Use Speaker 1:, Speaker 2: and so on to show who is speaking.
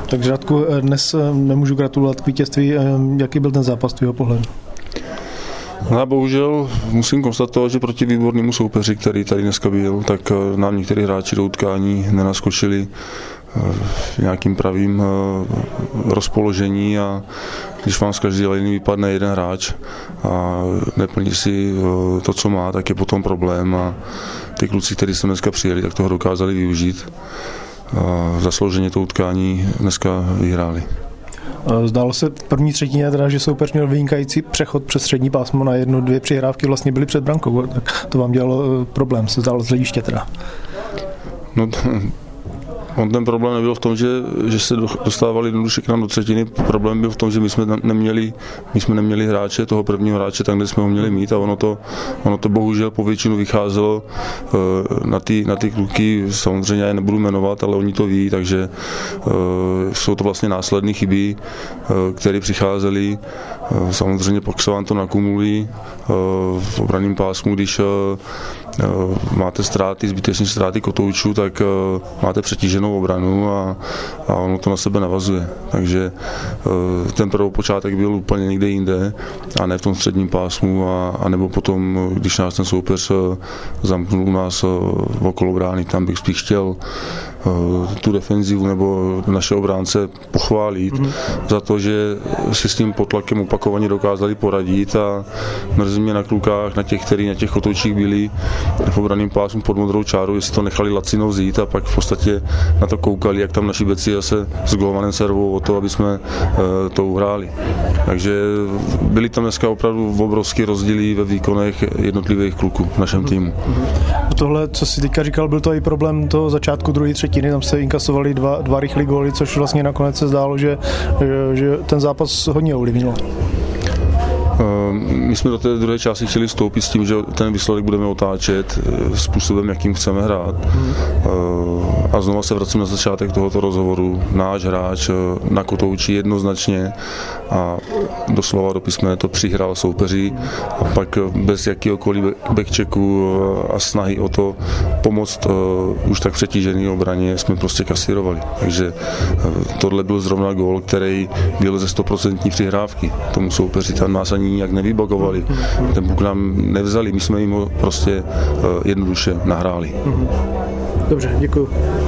Speaker 1: Takže Radku, dnes nemůžu gratulovat k vítězství. Jaký byl ten zápas tvýho pohledu?
Speaker 2: No, bohužel musím konstatovat, že proti výbornému soupeři, který tady dneska byl, tak nám některý hráči do utkání nenaskočili v nějakým pravým rozpoložení a když vám z každé liny vypadne jeden hráč a neplní si to, co má, tak je potom problém a ty kluci, kteří jsme dneska přijeli, tak toho dokázali využít. Zaslouženě to utkání dneska vyhráli.
Speaker 1: Zdálo se v první třetině, teda, že soupeř měl vynikající přechod přes střední pásmo na 1-2 přihrávky, vlastně byly před brankou, tak to vám dělalo problém, se zdálo z hlediště teda.
Speaker 2: No, ten problém nebyl v tom, že se dostávali jednoduše k nám do třetiny. Problém byl v tom, že my jsme neměli hráče, toho prvního hráče, tam, kde jsme ho měli mít a ono to bohužel po většinu vycházelo na ty kluky, samozřejmě já je nebudu jmenovat, ale oni to ví, takže jsou to vlastně následné chyby, které přicházely. Samozřejmě pak se vám to nakumulí v obranném pásmu, když máte zbytečné ztráty kotoučů, tak máte přetíženou obranu a ono to na sebe navazuje. Takže ten prvopočátek byl úplně někde jinde a ne v tom středním pásmu a nebo potom, když nás ten soupeř zamknul u nás okolo brány, tam bych spíš chtěl tu defenzivu nebo naše obránce pochválit za to, že si s tím potlakem opakovaně dokázali poradit a mrzí mě na klukách, na těch, kteří na těch kotoučích byli v obranném pásmu pod modrou čárou, jestli to nechali lacino vzít a pak v podstatě na to koukali, jak tam naši beci zase s gólmanem servou o to, aby jsme to uhráli. Takže byly tam dneska opravdu obrovské rozdíly ve výkonech jednotlivých kluků v našem týmu.
Speaker 1: Tohle, co jsi teďka říkal, byl to i problém toho začátku druhé třetiny, tam se inkasovali dva rychlé góly, což vlastně nakonec se zdálo, že ten zápas hodně ovlivnilo.
Speaker 2: My jsme do té druhé části chtěli vstoupit s tím, že ten výsledek budeme otáčet způsobem, jakým chceme hrát. A znova se vracím na začátek tohoto rozhovoru. Náš hráč na kotouči jednoznačně a doslova do písmene to přihrál soupeři a pak bez jakýhokoliv backchecku a snahy o to pomoct už tak přetížený obraně jsme prostě kasírovali. Takže tohle byl zrovna gól, který byl ze 100% přihrávky. Tomu soupeři tam nás ani nijak nevybagovali. Ten puk nám nevzali, my jsme jim ho prostě jednoduše nahráli.
Speaker 1: Dobře, děkuji.